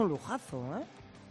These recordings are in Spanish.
Un lujazo, ¿eh?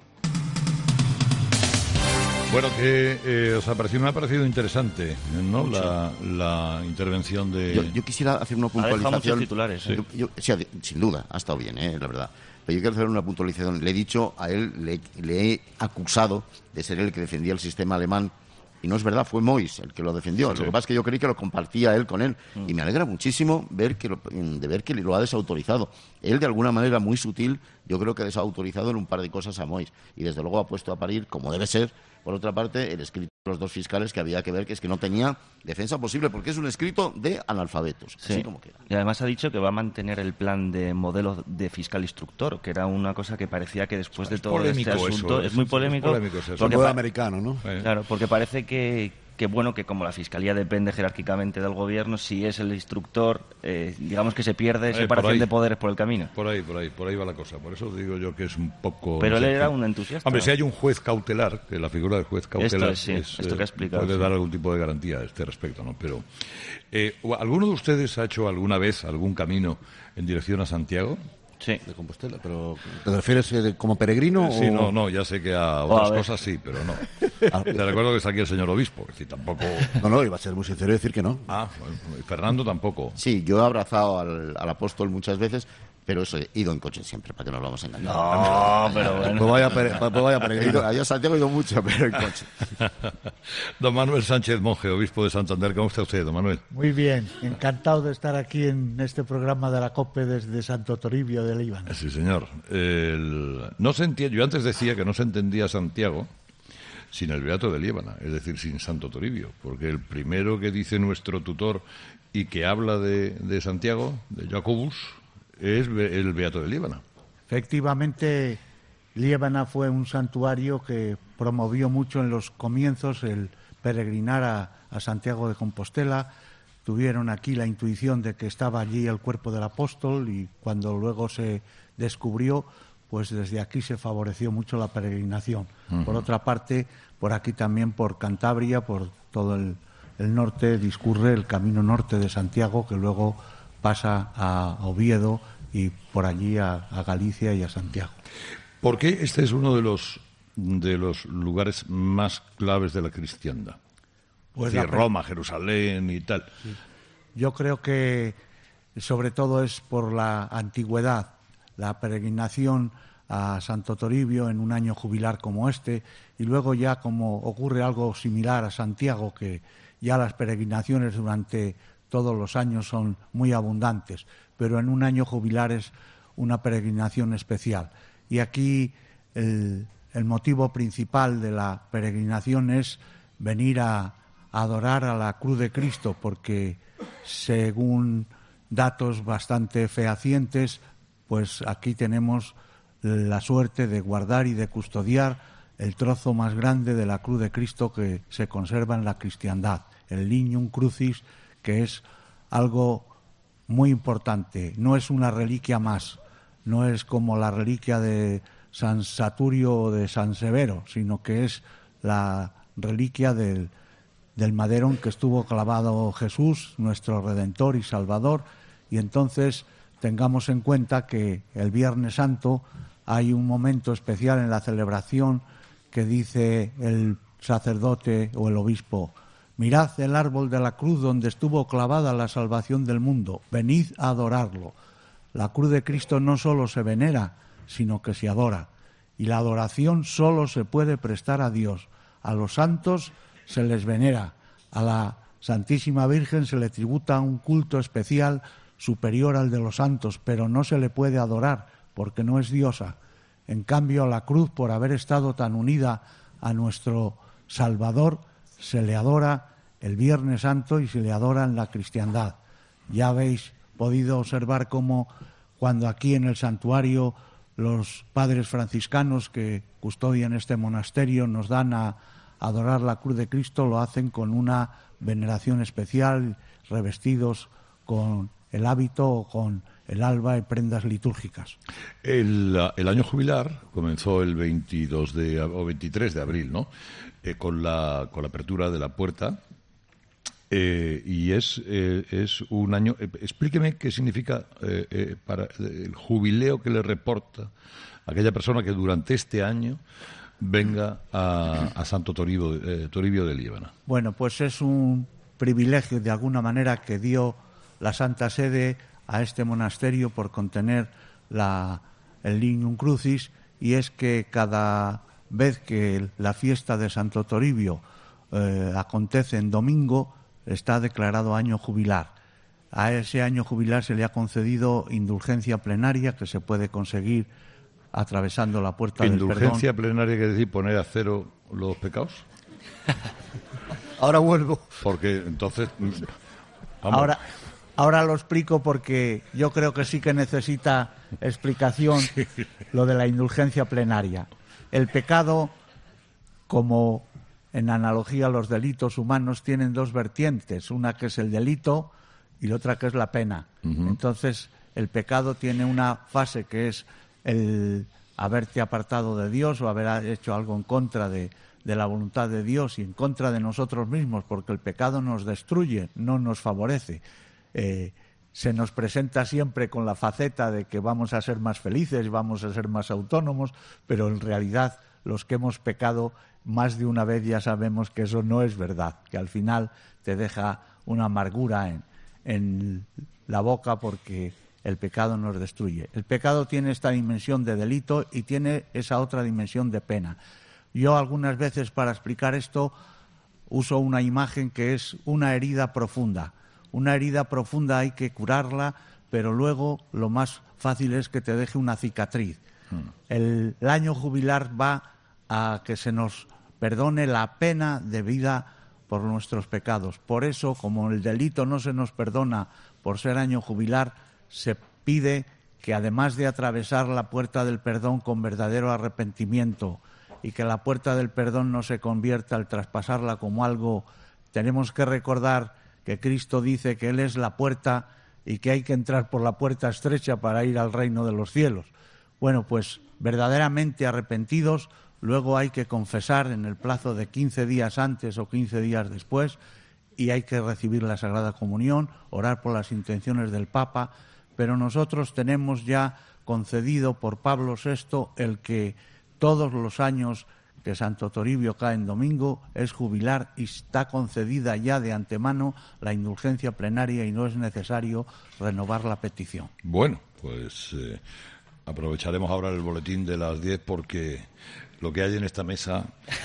Bueno, que os ha parecido, me ha parecido interesante, ¿no? La intervención de... Yo quisiera hacer una puntualización. Ha dejado muchos titulares. Sí, sin duda, ha estado bien, la verdad. Pero yo quiero hacer una puntualización. Le he dicho a él, le he acusado de ser el que defendía el sistema alemán. Y no es verdad, fue Mois el que lo defendió. Sí. Lo que pasa es que yo creí que lo compartía él con él. Y me alegra muchísimo ver que lo ha desautorizado. Él, de alguna manera muy sutil, yo creo que ha desautorizado en un par de cosas a Mois. Y desde luego ha puesto a parir, como debe ser, por otra parte, el escrito de los dos fiscales que había que ver, que es que no tenía defensa posible, porque es un escrito de analfabetos, Sí. así como queda. Y además ha dicho que va a mantener el plan de modelo de fiscal instructor, que era una cosa que parecía que después de todo este asunto es muy polémico. Es Porque americano, ¿no? Claro, porque parece que bueno, que como la Fiscalía depende jerárquicamente del gobierno, si es el instructor, digamos que se pierde separación de poderes por el camino. Por ahí va la cosa. Por eso digo yo que es un poco... Pero él era un entusiasta. Hombre, si hay un juez cautelar, que la figura del juez cautelar esto que ha explicado, puede dar algún tipo de garantía a este respecto, ¿no? Pero, ¿alguno de ustedes ha hecho alguna vez algún camino en dirección a Santiago? Sí. De Compostela, pero ¿te refieres como peregrino? Sí, o... no, ya sé que a otras cosas sí, pero no. Te recuerdo que está aquí el señor obispo, que si tampoco... No, iba a ser muy sincero y decir que no. Y Fernando tampoco. Sí, yo he abrazado al apóstol muchas veces, pero eso, he ido en coche siempre, para que no nos vamos a engañar. No, pero bueno. Pues vaya peregrino. Allá a Santiago he ido mucho, pero en coche. Don Manuel Sánchez Monje, obispo de Santander, ¿cómo está usted, don Manuel? Muy bien, encantado de estar aquí en este programa de la COPE desde Santo Toribio de Líbano. Sí, señor. No se entiende, yo antes decía que no se entendía Santiago sin el Beato de Liébana, es decir, sin Santo Toribio, porque el primero que dice nuestro tutor y que habla de Santiago, de Jacobus, es el Beato de Liébana. Efectivamente, Liébana fue un santuario que promovió mucho en los comienzos el peregrinar a Santiago de Compostela. Tuvieron aquí la intuición de que estaba allí el cuerpo del apóstol y cuando luego se descubrió, pues desde aquí se favoreció mucho la peregrinación. Uh-huh. Por otra parte, por aquí también, por Cantabria, por todo el norte, discurre el camino norte de Santiago, que luego pasa a Oviedo y por allí a Galicia y a Santiago. ¿Por qué este es uno de los lugares más claves de la cristiandad? Pues Roma, Jerusalén y tal. Sí. Yo creo que sobre todo es por la antigüedad, la peregrinación a Santo Toribio en un año jubilar como este, y luego ya como ocurre algo similar a Santiago, que ya las peregrinaciones durante todos los años son muy abundantes, pero en un año jubilar es una peregrinación especial. Y aquí el motivo principal de la peregrinación es venir a adorar a la cruz de Cristo, porque según datos bastante fehacientes, pues aquí tenemos la suerte de guardar y de custodiar el trozo más grande de la cruz de Cristo que se conserva en la cristiandad, el Lignum Crucis, que es algo muy importante. No es una reliquia más, no es como la reliquia de San Saturio o de San Severo, sino que es la reliquia del madero en que estuvo clavado Jesús, nuestro Redentor y Salvador, y entonces tengamos en cuenta que el Viernes Santo hay un momento especial en la celebración que dice el sacerdote o el obispo: mirad el árbol de la cruz donde estuvo clavada la salvación del mundo, venid a adorarlo. La cruz de Cristo no solo se venera, sino que se adora, y la adoración solo se puede prestar a Dios. A los santos se les venera, a la Santísima Virgen se le tributa un culto especial superior al de los santos, pero no se le puede adorar porque no es diosa. En cambio, a la cruz, por haber estado tan unida a nuestro Salvador, se le adora el Viernes Santo y se le adora en la cristiandad. Ya habéis podido observar cómo cuando aquí en el santuario los padres franciscanos que custodian este monasterio nos dan a adorar la cruz de Cristo, lo hacen con una veneración especial, revestidos con el hábito o con el alba y prendas litúrgicas. El año jubilar comenzó el 23 de abril, ¿no? Con la apertura de la puerta Y es un año... explíqueme qué significa para el jubileo que le reporta a aquella persona que durante este año venga a Santo Toribio de Liébana. Bueno, pues es un privilegio de alguna manera que dio la Santa Sede a este monasterio por contener el Lignum Crucis, y es que cada vez que la fiesta de Santo Toribio acontece en domingo, está declarado año jubilar. A ese año jubilar se le ha concedido indulgencia plenaria, que se puede conseguir atravesando la puerta del perdón. ¿Indulgencia plenaria quiere decir poner a cero los pecados? Ahora vuelvo. Porque entonces... vamos. Ahora lo explico, porque yo creo que sí que necesita explicación lo de la indulgencia plenaria. El pecado, como en analogía a los delitos humanos, tienen dos vertientes, una que es el delito y la otra que es la pena. Entonces, el pecado tiene una fase que es el haberte apartado de Dios o haber hecho algo en contra de la voluntad de Dios y en contra de nosotros mismos, porque el pecado nos destruye, no nos favorece. Se nos presenta siempre con la faceta de que vamos a ser más felices, vamos a ser más autónomos, pero en realidad los que hemos pecado más de una vez ya sabemos que eso no es verdad, que al final te deja una amargura en la boca, porque el pecado nos destruye. El pecado tiene esta dimensión de delito y tiene esa otra dimensión de pena. Yo algunas veces, para explicar esto, uso una imagen que es una herida profunda. Una herida profunda hay que curarla, pero luego lo más fácil es que te deje una cicatriz. El año jubilar va a que se nos perdone la pena debida por nuestros pecados. Por eso, como el delito no se nos perdona por ser año jubilar, se pide que, además de atravesar la puerta del perdón con verdadero arrepentimiento, y que la puerta del perdón no se convierta al traspasarla como algo, tenemos que recordar que Cristo dice que Él es la puerta y que hay que entrar por la puerta estrecha para ir al reino de los cielos. Bueno, pues verdaderamente arrepentidos, luego hay que confesar en el plazo de 15 días antes o 15 días después, y hay que recibir la Sagrada Comunión, orar por las intenciones del Papa, pero nosotros tenemos ya concedido por Pablo VI el que todos los años que Santo Toribio cae en domingo es jubilar, y está concedida ya de antemano la indulgencia plenaria y no es necesario renovar la petición. Bueno, pues aprovecharemos ahora el boletín de las 10, porque lo que hay en esta mesa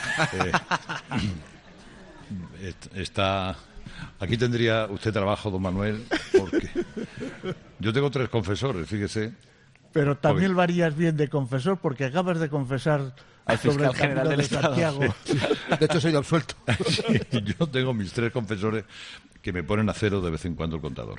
está... Aquí tendría usted trabajo, don Manuel, porque yo tengo 3 confesores, fíjese. Pero también varías bien de confesor, porque acabas de confesar al sobre el fiscal general del Estado. Santiago. Sí. De hecho, soy absuelto. Yo tengo mis 3 confesores que me ponen a cero de vez en cuando el contador.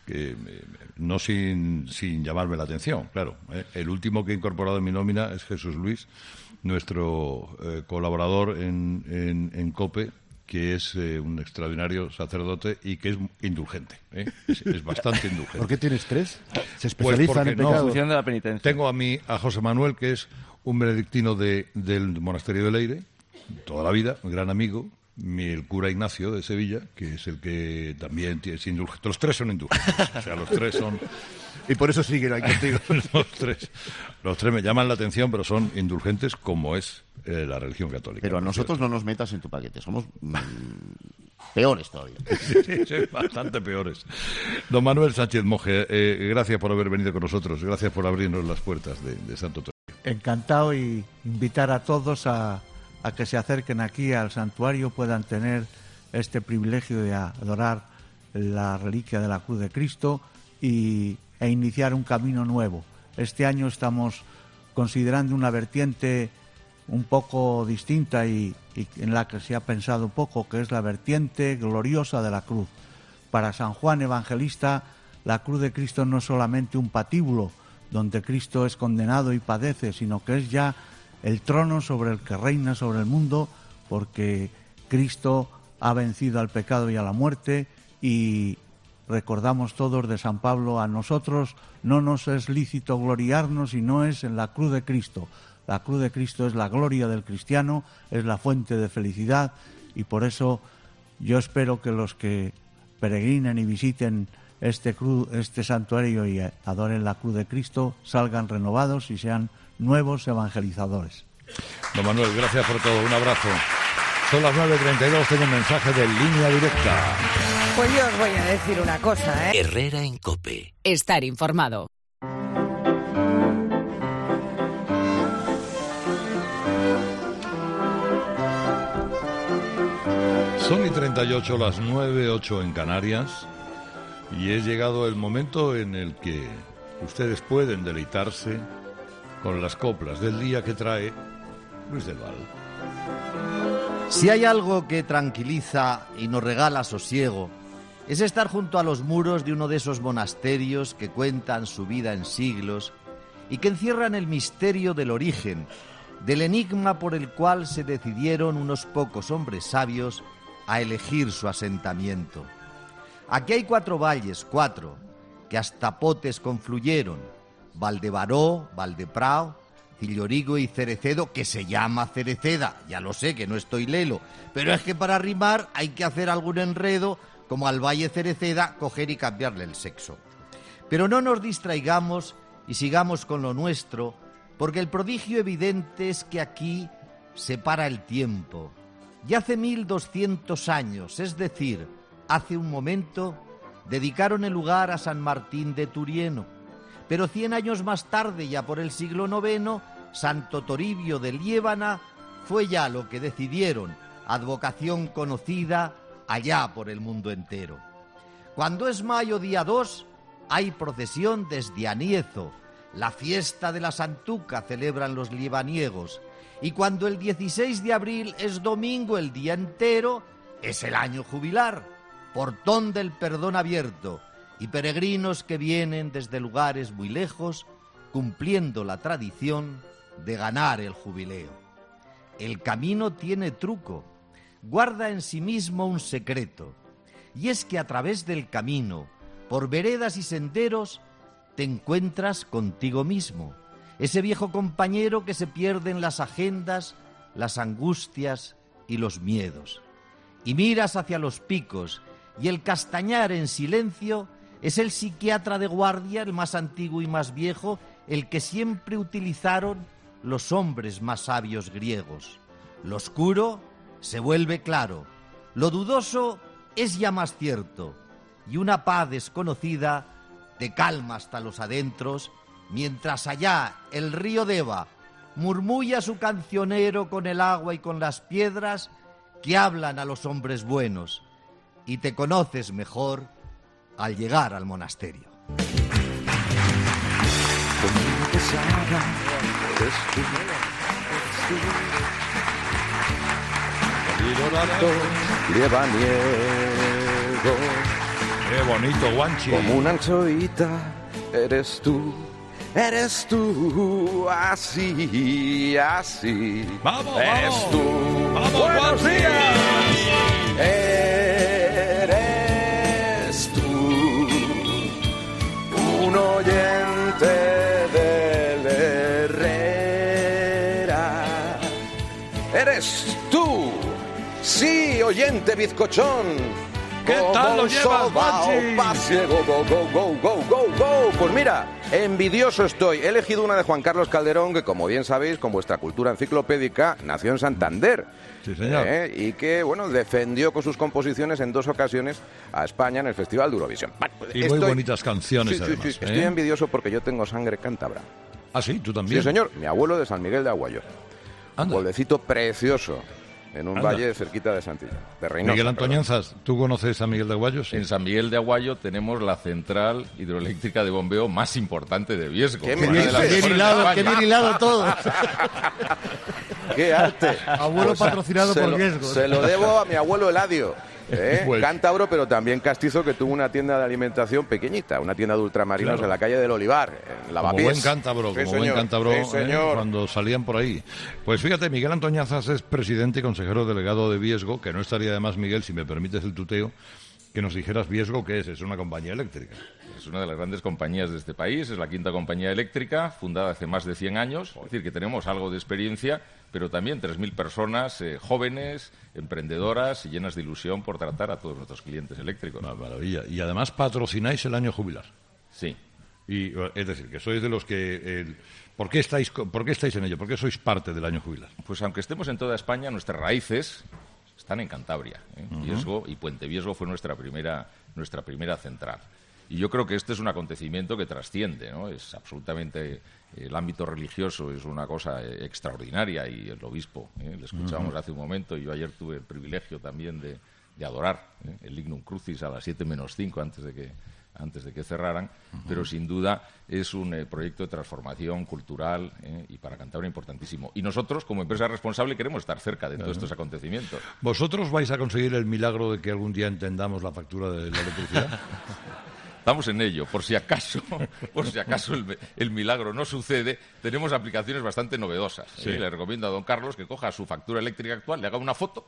No sin llamarme la atención, claro. El último que he incorporado en mi nómina es Jesús Luis, nuestro colaborador en COPE, que es un extraordinario sacerdote y que es indulgente. Es bastante indulgente. ¿Por qué tienes 3? ¿Se Pues especializan en pecado? En función de la penitencia. Tengo a José Manuel, que es un benedictino del monasterio de Leire, toda la vida, un gran amigo. El cura Ignacio de Sevilla, que es el que también es indulgente. Los 3 son indulgentes. O sea, los 3 son... Y por eso siguen ahí contigo. Los tres me llaman la atención, pero son indulgentes como es la religión católica. Pero a nosotros no nos metas en tu paquete, somos peores todavía. Sí, bastante peores. Don Manuel Sánchez Monje, gracias por haber venido con nosotros, gracias por abrirnos las puertas de Santo Toribio. Encantado, y invitar a todos a que se acerquen aquí al santuario, puedan tener este privilegio de adorar la reliquia de la cruz de Cristo e iniciar un camino nuevo. Este año estamos considerando una vertiente un poco distinta y en la que se ha pensado poco, que es la vertiente gloriosa de la cruz. Para San Juan Evangelista, la cruz de Cristo no es solamente un patíbulo donde Cristo es condenado y padece, sino que es ya el trono sobre el que reina sobre el mundo, porque Cristo ha vencido al pecado y a la muerte. Y recordamos todos de San Pablo: a nosotros no nos es lícito gloriarnos si no es en la cruz de Cristo. La cruz de Cristo es la gloria del cristiano, es la fuente de felicidad, y por eso yo espero que los que peregrinen y visiten este santuario y adoren la cruz de Cristo, salgan renovados y sean nuevos evangelizadores. Don Manuel, gracias por todo. Un abrazo. Son las 9:32, tengo un mensaje de Línea Directa. Pues yo os voy a decir una cosa, ¿eh? Herrera en COPE. Estar informado. Son y 38, las 9:08 en Canarias, y es llegado el momento en el que ustedes pueden deleitarse con las coplas del día que trae Luis del Val. Si hay algo que tranquiliza y nos regala sosiego, es estar junto a los muros de uno de esos monasterios que cuentan su vida en siglos y que encierran el misterio del origen, del enigma por el cual se decidieron unos pocos hombres sabios a elegir su asentamiento. Aquí hay 4 valles, 4, que hasta Potes confluyeron: Valdebaró, Valdeprao, Cillorigo y Cerecedo, que se llama Cereceda. Ya lo sé, que no estoy lelo, pero es que para rimar hay que hacer algún enredo, como al valle Cereceda coger y cambiarle el sexo. Pero no nos distraigamos y sigamos con lo nuestro, porque el prodigio evidente es que aquí se para el tiempo. Y hace 1200 años, es decir, hace un momento, dedicaron el lugar a San Martín de Turieno. Pero 100 años más tarde, ya por el siglo IX, Santo Toribio de Liébana fue ya lo que decidieron, advocación conocida allá por el mundo entero. Cuando es mayo día 2, hay procesión desde Aniezo. La fiesta de la Santuca celebran los liebaniegos. Y cuando el 16 de abril es domingo el día entero, es el año jubilar, portón del perdón abierto, y peregrinos que vienen desde lugares muy lejos, cumpliendo la tradición de ganar el jubileo. El camino tiene truco, guarda en sí mismo un secreto, y es que a través del camino, por veredas y senderos, te encuentras contigo mismo, ese viejo compañero que se pierde en las agendas, las angustias y los miedos. Y miras hacia los picos, y el castañar en silencio es el psiquiatra de guardia, el más antiguo y más viejo, el que siempre utilizaron los hombres más sabios griegos. Lo oscuro se vuelve claro, lo dudoso es ya más cierto, y una paz desconocida te calma hasta los adentros, mientras allá el río Deva murmulla su cancionero con el agua y con las piedras que hablan a los hombres buenos, y te conoces mejor al llegar al monasterio. Qué bonito, Guanchi. Como una anchoita, eres tú, así, así. ¡Vamos, eres vamos! tú. ¡Vamos, ¡Buenos Guanchi! días! Eres tú, un oyente del Herrera. Eres tú, sí, oyente bizcochón. ¿Qué tal lo llevas, Guanchi? Pasiego, go, go, go, go, go, go. Pues mira, envidioso estoy. He elegido una de Juan Carlos Calderón, que como bien sabéis, con vuestra cultura enciclopédica, nació en Santander. Sí, señor. Y que, bueno, defendió con sus composiciones en 2 ocasiones a España en el Festival de Eurovisión. Bueno, pues y muy bonitas canciones, sí, además. Sí. Estoy envidioso porque yo tengo sangre cántabra. Ah, sí, tú también. Sí, señor. Mi abuelo de San Miguel de Aguayo. Un pueblecito precioso en un valle cerquita de Santillán, de Reynosa. Miguel Antoñanzas, ¿tú conoces a Miguel de Aguayo? Sí. En San Miguel de Aguayo tenemos la central hidroeléctrica de bombeo más importante de Viesgo. ¡Qué Bien hilado todo. ¡Qué arte! Abuelo patrocinado por Viesgo. Se lo debo a mi abuelo Eladio. Pues. Cántabro, pero también castizo, que tuvo una tienda de alimentación pequeñita, una tienda de ultramarinos en la calle del Olivar, en Lavapiés. Como buen cántabro, cuando salían por ahí. Pues fíjate, Miguel Antoñanzas es presidente y consejero delegado de Viesgo, que no estaría de más, Miguel, si me permites el tuteo, que nos dijeras, Viesgo, ¿qué es? Es una compañía eléctrica. Es una de las grandes compañías de este país, es la quinta compañía eléctrica, fundada hace más de 100 años. Es decir, que tenemos algo de experiencia, pero también 3.000 personas jóvenes, emprendedoras y llenas de ilusión por tratar a todos nuestros clientes eléctricos. Una maravilla. Y además patrocináis el año jubilar. Sí. Y, es decir, que sois de los que... ¿Por qué estáis en ello? ¿Por qué sois parte del año jubilar? Pues aunque estemos en toda España, nuestras raíces están en Cantabria. Viesgo y Puente Viesgo fue nuestra primera central. Y yo creo que este es un acontecimiento que trasciende, ¿no? Es absolutamente... El ámbito religioso es una cosa extraordinaria y el obispo, le escuchábamos hace un momento, y yo ayer tuve el privilegio también de adorar el Lignum Crucis a las 7:05 antes de que cerraran, pero sin duda es un proyecto de transformación cultural y para Cantabria importantísimo. Y nosotros, como empresa responsable, queremos estar cerca de todos estos acontecimientos. ¿Vosotros vais a conseguir el milagro de que algún día entendamos la factura de la electricidad? Estamos en ello. Por si acaso el milagro no sucede, tenemos aplicaciones bastante novedosas. Sí. Le recomiendo a don Carlos que coja su factura eléctrica actual, le haga una foto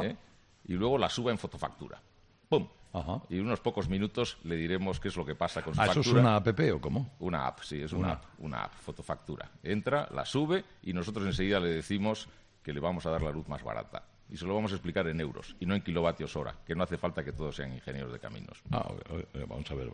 y luego la suba en fotofactura. ¡Pum! Ajá. Y en unos pocos minutos le diremos qué es lo que pasa con su factura. ¿Eso es una app o cómo? Una app, sí, es una app, fotofactura. Entra, la sube y nosotros enseguida le decimos que le vamos a dar la luz más barata. Y se lo vamos a explicar en euros y no en kilovatios hora, que no hace falta que todos sean ingenieros de caminos. Vamos a ver.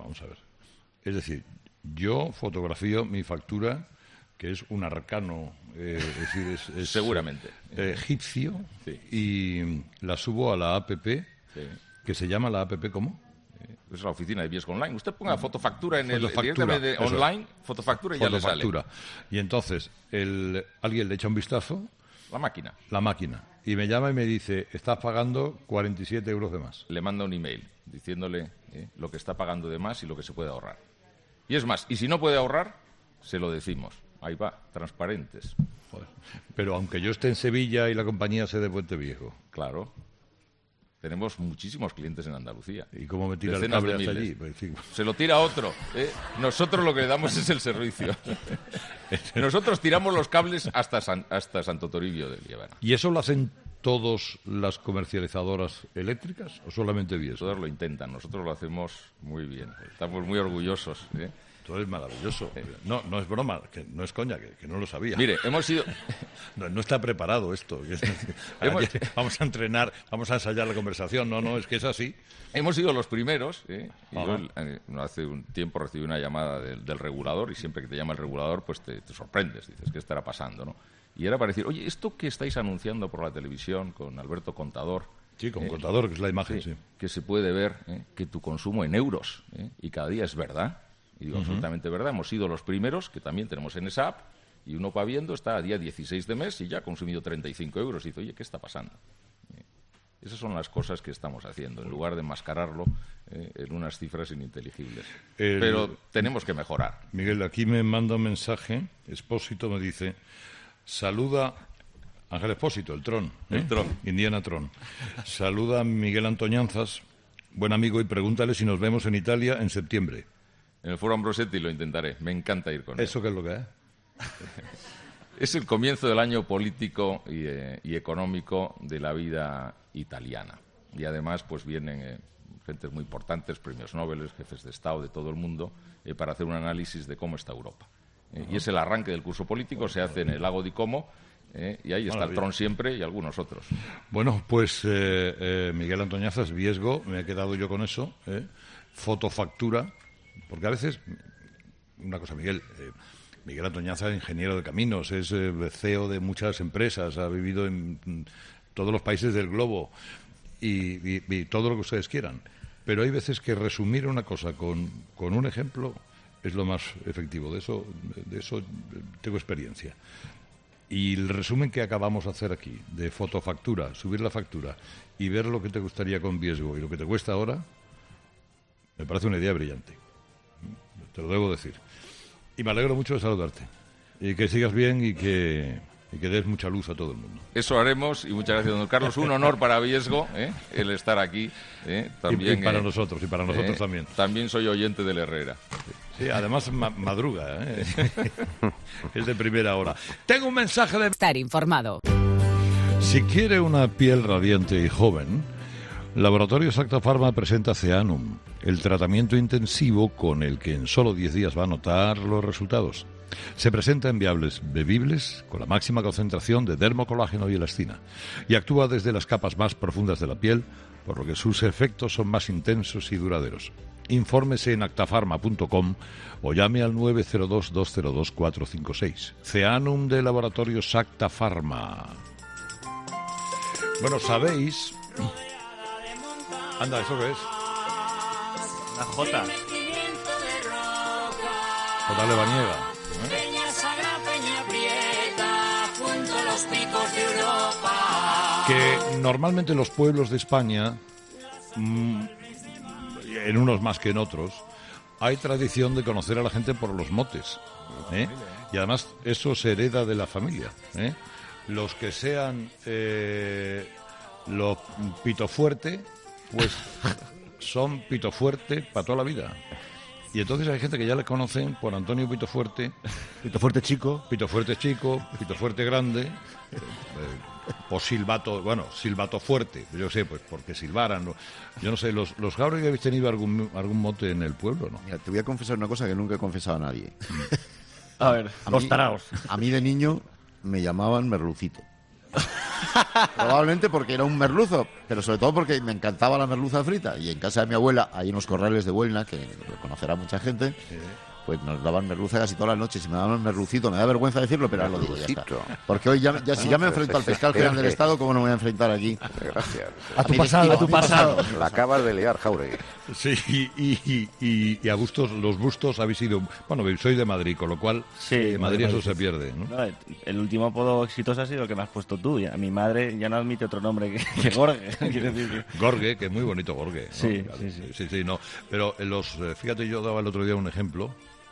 Es decir, yo fotografío mi factura, que es un arcano, es decir, es seguramente egipcio, sí. Y la subo a la app, que se llama la app, ¿cómo? Es la oficina de Viesgo Online. Usted ponga fotofactura en fotofactura, el online, fotofactura y ya le sale. Y entonces alguien le echa un vistazo. La máquina. Y me llama y me dice, estás pagando 47 euros de más. Le manda un email diciéndole lo que está pagando de más y lo que se puede ahorrar. Y es más, y si no puede ahorrar, se lo decimos. Ahí va, transparentes. Joder. Pero aunque yo esté en Sevilla y la compañía sea de Puente Viejo. Claro. Tenemos muchísimos clientes en Andalucía. ¿Y cómo me tira el cable hasta allí? Pues, sí. Se lo tira otro. Nosotros lo que le damos es el servicio. Nosotros tiramos los cables hasta Santo Toribio de Liébana. ¿Y eso lo hacen todas las comercializadoras eléctricas o solamente Viesgo? Todas lo intentan. Nosotros lo hacemos muy bien. Estamos muy orgullosos. Todo es maravilloso. No es broma, que no es coña, que no lo sabía. Mire, hemos ido... No está preparado esto. Vamos a entrenar, vamos a ensayar la conversación. No, es que es así. Hemos sido los primeros. Y yo, hace un tiempo recibí una llamada del regulador y siempre que te llama el regulador pues te sorprendes. Dices, ¿qué estará pasando? ¿No? Y era para decir, oye, esto que estáis anunciando por la televisión con Alberto Contador... Sí, con Contador, que es la imagen, sí. Que se puede ver que tu consumo en euros y cada día es verdad. Y digo, absolutamente verdad, hemos sido los primeros, que también tenemos en esa app, y uno va viendo, está a día 16 de mes y ya ha consumido 35 euros. Y dice, oye, ¿qué está pasando? Esas son las cosas que estamos haciendo, en lugar de enmascararlo en unas cifras ininteligibles. Pero tenemos que mejorar. Miguel, aquí me manda un mensaje, Expósito me dice, saluda... Ángel Expósito, el Tron. El Tron. Indiana Tron. Saluda a Miguel Antoñanzas, buen amigo, y pregúntale si nos vemos en Italia en septiembre. En el Foro Ambrosetti lo intentaré. Me encanta ir con él. ¿Eso qué es lo que es? Es el comienzo del año político y económico de la vida italiana. Y además pues vienen gentes muy importantes, premios Nobel, jefes de Estado de todo el mundo, para hacer un análisis de cómo está Europa. Y es el arranque del curso político, se hace en el lago di Como, y ahí está el Tron siempre y algunos otros. Bueno, pues Miguel Antoñanzas, Viesgo, me he quedado yo con eso, fotofactura. Porque a veces, una cosa, Miguel Antoñanzas es ingeniero de caminos, es CEO de muchas empresas, ha vivido en todos los países del globo y todo lo que ustedes quieran. Pero hay veces que resumir una cosa con un ejemplo es lo más efectivo. De eso tengo experiencia. Y el resumen que acabamos de hacer aquí, de fotofactura, subir la factura y ver lo que te gustaría con Viesgo y lo que te cuesta ahora, me parece una idea brillante. Te lo debo decir. Y me alegro mucho de saludarte. Y que sigas bien y que des mucha luz a todo el mundo. Eso haremos y muchas gracias, don Carlos. Un honor para Viesgo el estar aquí. También, y para nosotros también. También soy oyente del Herrera. Sí, además madruga. Es de primera hora. Tengo un mensaje de... Estar informado. Si quiere una piel radiante y joven, Laboratorios Acta Pharma presenta Ceanum, el tratamiento intensivo con el que en solo 10 días va a notar los resultados. Se presenta en viables bebibles con la máxima concentración de dermocolágeno y elastina y actúa desde las capas más profundas de la piel, por lo que sus efectos son más intensos y duraderos. Infórmese en actafarma.com o llame al 902-202-456. Ceanum de Laboratorios Acta Pharma. Bueno, ¿sabéis? Anda, ¿eso qué es? Una Jota. Jota Lebaniega. Que normalmente los pueblos de España, en unos más que en otros, hay tradición de conocer a la gente por los motes, ¿eh? Y además eso se hereda de la familia, ¿eh? Los que sean los Pitofuerte, pues son Pitofuerte para toda la vida. Y entonces hay gente que ya le conocen por Antonio Pitofuerte. Pitofuerte chico. Pitofuerte chico, Pitofuerte grande, o Silbato, bueno, Silbato fuerte. Yo sé, pues porque silbaran. Yo no sé, los Jáuregui habéis tenido algún mote en el pueblo, ¿no? Mira, te voy a confesar una cosa que nunca he confesado a nadie. A ver, los taraos. A mí de niño me llamaban Merlucito. Probablemente porque era un merluzo, pero sobre todo porque me encantaba la merluza frita. Y en casa de mi abuela, hay unos corrales de Huelna, que lo conocerá mucha gente, pues nos daban merluza casi todas las noches. Y me daban merlucito, me da vergüenza decirlo, pero ahora lo digo, ya está. Porque hoy si ya me enfrento al fiscal general del Estado, ¿cómo no me voy a enfrentar aquí? Gracias. A tu pasado. La acabas de liar, Jáuregui. Sí, y a los bustos habéis ido... Bueno, soy de Madrid, con lo cual Sí, Madrid eso se pierde, ¿no? No, el último apodo exitoso ha sido el que me has puesto tú. A mi madre ya no admite otro nombre que Gorge. Quiero decir que... Gorge, que es muy bonito Gorge, ¿no? Sí, Claro, sí. sí, no. Pero fíjate, yo daba el otro día un ejemplo.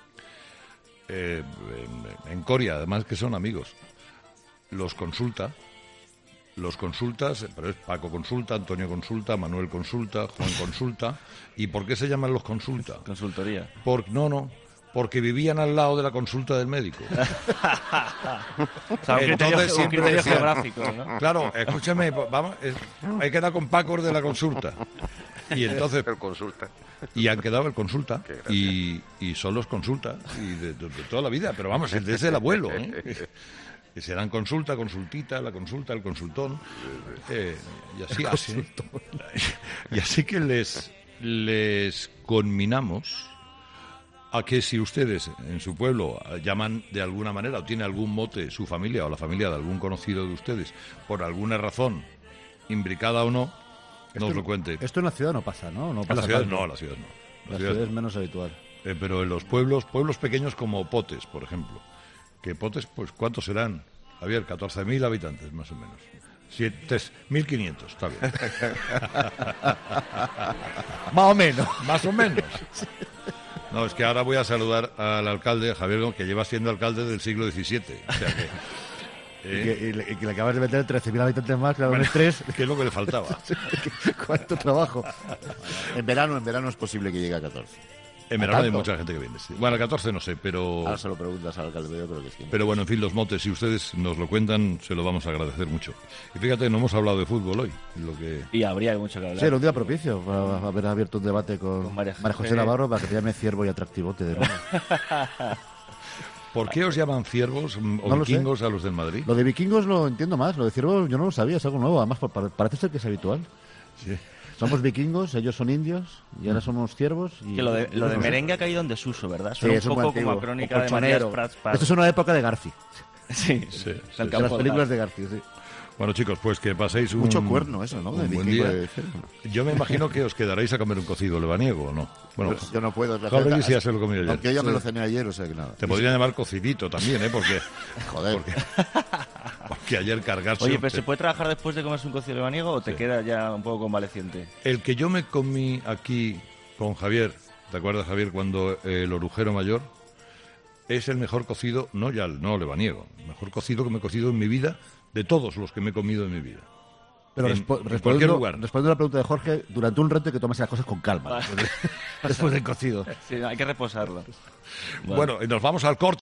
En Coria, además que son amigos. Los consultas, pero es Paco Consulta, Antonio Consulta, Manuel Consulta, Juan Consulta. ¿Y por qué se llaman los Consulta? Consultoría. Porque vivían al lado de la consulta del médico. O sea, un criterio geográfico, ¿no? Claro, escúchame, vamos, hay que dar con Paco de la consulta. Y entonces... El consulta. Y han quedado el consulta. Y son los consulta. Y de toda la vida. Pero vamos, desde el abuelo, ¿eh? Que serán consulta, consultita, la consulta, el consultón. Y así. Y así que les conminamos a que si ustedes en su pueblo llaman de alguna manera o tiene algún mote su familia o la familia de algún conocido de ustedes por alguna razón, imbricada o no, nos lo cuente. Esto en la ciudad no pasa, ¿no? En la ciudad no. La ciudad es menos habitual. Pero en los pueblos pequeños como Potes, por ejemplo. Que Potes, pues, ¿cuántos serán? Javier, 14.000 habitantes, más o menos. 1.500, está bien. Más o menos. Más o menos. No, es que ahora voy a saludar al alcalde, Javier, que lleva siendo alcalde del siglo XVII. O sea que... Y que le acabas de meter 13.000 habitantes más, claro, bueno, 3. ¿Qué es lo que le faltaba? ¿Cuánto trabajo? En verano es posible que llegue a 14. En verano hay mucha gente que viene, sí. Bueno, a 14 no sé, pero... Ahora se lo preguntas al alcalde, yo creo que sí. Pero bueno, en fin, los motes, si ustedes nos lo cuentan, se lo vamos a agradecer mucho. Y fíjate, no hemos hablado de fútbol hoy. Y habría mucho que hablar. Sí, era un día propicio para haber abierto un debate con María José Navarro para que te llame ciervo y atractivote de nuevo. ¿Por qué os llaman ciervos o no vikingos a los del Madrid? Lo de vikingos lo entiendo más, lo de ciervos yo no lo sabía, es algo nuevo, además parece ser que es habitual. Sí. Somos vikingos, ellos son indios y ahora somos ciervos. Y que lo de merengue ha caído en desuso, ¿verdad? Sí, es un poco antiguo, como a crónica de Matías Prats. Esto es una época de Garci. Sí. De las películas de Garci, sí. Bueno, chicos, pues que paséis mucho cuerno eso, ¿no? Un buen día. Yo me imagino que os quedaréis a comer un cocido lebaniego, ¿o no? Bueno, yo no puedo. Javier sí ya se lo comí ayer. Aunque ya me lo cené ayer, o sea que nada. Te podrían llamar cocidito también, ¿eh? Porque... Joder. Porque ayer cargarse... Oye, pero ¿se puede trabajar después de comerse un cocido lebaniego o te queda ya un poco convaleciente? El que yo me comí aquí con Javier, ¿te acuerdas, Javier, cuando el Orujero Mayor? Es el mejor cocido, no lebaniego, el mejor cocido que me he cocido en mi vida, de todos los que me he comido en mi vida. Pero en cualquier lugar. Respondiendo a la pregunta de Jorge, durante un rato hay que tomarse las cosas con calma. Después del cocido. Sí, hay que reposarlo. Bueno, nos vamos al corte.